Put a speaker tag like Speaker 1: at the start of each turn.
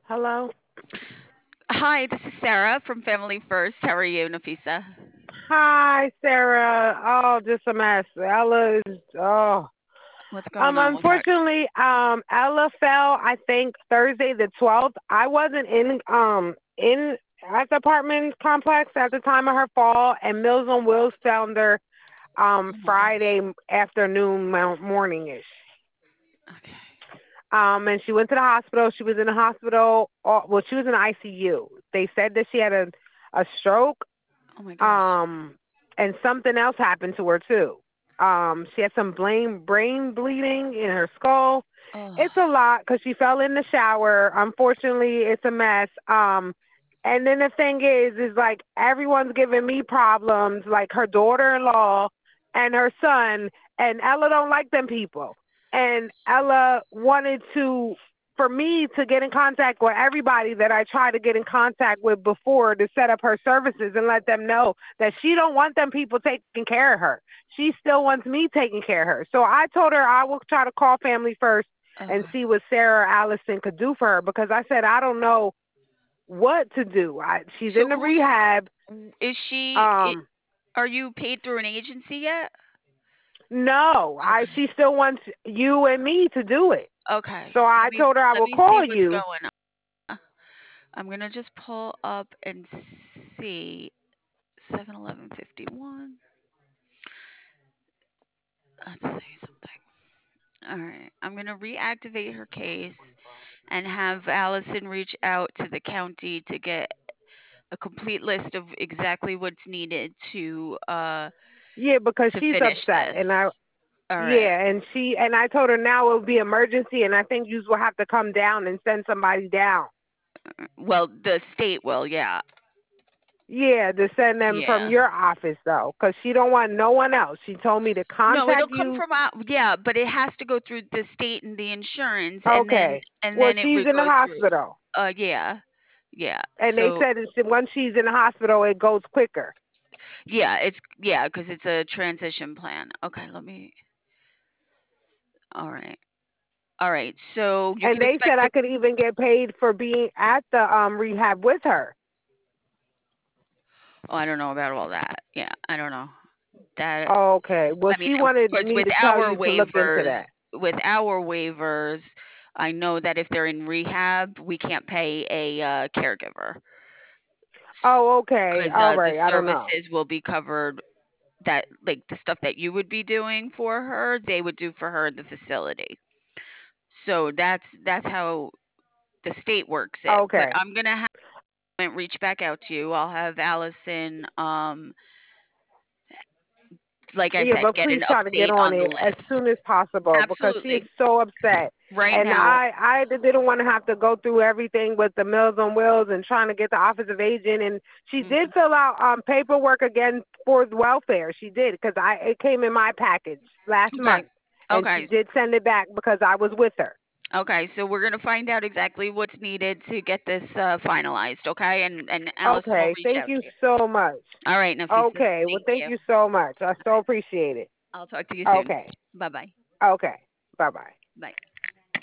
Speaker 1: Hello.
Speaker 2: Hi, this is Sarah from Family First. How are you, Nafisa?
Speaker 1: Hi, Sarah. Oh, just a mess. Ella is. Oh.
Speaker 2: What's going on with her?
Speaker 1: Unfortunately, Ella fell. I think Thursday the 12th. I wasn't in at the apartment complex at the time of her fall, and Mills on Wheels found her
Speaker 2: Oh my gosh.
Speaker 1: Friday afternoon, morning ish.
Speaker 2: Okay.
Speaker 1: And she went to the hospital. She was in the hospital. Well, she was in ICU. They said that she had a stroke.
Speaker 2: Oh my gosh.
Speaker 1: Um, and something else happened to her too. She had some brain bleeding in her skull.
Speaker 2: Oh,
Speaker 1: It's a lot because she fell in the shower. Unfortunately, it's a mess. And then the thing is like everyone's giving me problems, like her daughter-in-law and her son, and Ella don't like them people. And Ella wanted to for me to get in contact with everybody that I tried to get in contact with before to set up her services and let them know that she don't want them people taking care of her. She still wants me taking care of her. So I told her I will try to call family first and
Speaker 2: okay.
Speaker 1: see what Sarah or Allison could do for her because I said I don't know what to do. She's
Speaker 2: So
Speaker 1: in the
Speaker 2: who's
Speaker 1: rehab.
Speaker 2: is she?
Speaker 1: Um,
Speaker 2: Are you paid through an agency yet?
Speaker 1: no,
Speaker 2: Okay.
Speaker 1: she still wants you and me to do it.
Speaker 2: Okay.
Speaker 1: So I told her I
Speaker 2: Let
Speaker 1: will
Speaker 2: me see
Speaker 1: call
Speaker 2: what's
Speaker 1: you.
Speaker 2: going on. I'm gonna just pull up and see 7-11-51. Let's see something. All right. I'm gonna reactivate her case and have Allison reach out to the county to get a complete list of exactly what's needed
Speaker 1: Yeah, because
Speaker 2: to
Speaker 1: she's
Speaker 2: finish
Speaker 1: upset, and
Speaker 2: this. All right.
Speaker 1: yeah, and I told her now it will be emergency, and I think you will have to come down and send somebody down.
Speaker 2: Well, the state will, yeah.
Speaker 1: Yeah, to send them from
Speaker 2: Yeah.
Speaker 1: your office though, because she don't want no one else. She told me to
Speaker 2: No, it'll
Speaker 1: contact
Speaker 2: come
Speaker 1: you.
Speaker 2: from out, yeah, but it has to go through the state and the insurance
Speaker 1: Okay.
Speaker 2: and
Speaker 1: Well,
Speaker 2: then it
Speaker 1: she's
Speaker 2: would
Speaker 1: in the
Speaker 2: go through.
Speaker 1: hospital,
Speaker 2: Yeah. Yeah.
Speaker 1: and they
Speaker 2: So,
Speaker 1: said once she's in the hospital, it goes quicker.
Speaker 2: yeah, cuz it's a transition plan. Okay, let me. All right. All right. So, you
Speaker 1: And
Speaker 2: can
Speaker 1: they said
Speaker 2: expect
Speaker 1: I
Speaker 2: the.
Speaker 1: could even get paid for being at the rehab with her.
Speaker 2: Oh, I don't know about all that. Yeah, I don't know. That
Speaker 1: Okay. Well,
Speaker 2: I mean,
Speaker 1: she
Speaker 2: of
Speaker 1: wanted
Speaker 2: course,
Speaker 1: me to tell you to look into that.
Speaker 2: with our waivers, I know that if they're in rehab, we can't pay a caregiver
Speaker 1: Oh, okay.
Speaker 2: because
Speaker 1: All
Speaker 2: the
Speaker 1: right. I don't know.
Speaker 2: services will be covered. That like the stuff that you would be doing for her, they would do for her in the facility. So that's how the state works it. But
Speaker 1: Okay.
Speaker 2: I'm gonna have reach back out to you. I'll have Allison, like I
Speaker 1: Yeah,
Speaker 2: said,
Speaker 1: but
Speaker 2: get
Speaker 1: please
Speaker 2: an
Speaker 1: try to get
Speaker 2: update
Speaker 1: on
Speaker 2: on the
Speaker 1: it as
Speaker 2: list.
Speaker 1: soon as possible because she is
Speaker 2: Absolutely.
Speaker 1: so upset.
Speaker 2: Right
Speaker 1: And
Speaker 2: now.
Speaker 1: I didn't want to have to go through everything with the Mills on Wheels and trying to get the office of agent. And she did
Speaker 2: Mhm.
Speaker 1: fill out paperwork again for welfare. She did because I it came in my package last
Speaker 2: Okay.
Speaker 1: month, and she
Speaker 2: Okay.
Speaker 1: did send it back because I was with her.
Speaker 2: Okay. So we're gonna find out exactly what's needed to get this finalized. Okay, and Allison will
Speaker 1: Okay,
Speaker 2: reach
Speaker 1: thank
Speaker 2: out
Speaker 1: you
Speaker 2: to you.
Speaker 1: so much.
Speaker 2: All right, Nafisa.
Speaker 1: Okay, well,
Speaker 2: Thank
Speaker 1: thank
Speaker 2: you.
Speaker 1: you so much. I so appreciate it.
Speaker 2: I'll talk to you soon.
Speaker 1: Okay,
Speaker 2: Bye bye.
Speaker 1: okay, bye bye.
Speaker 2: Bye.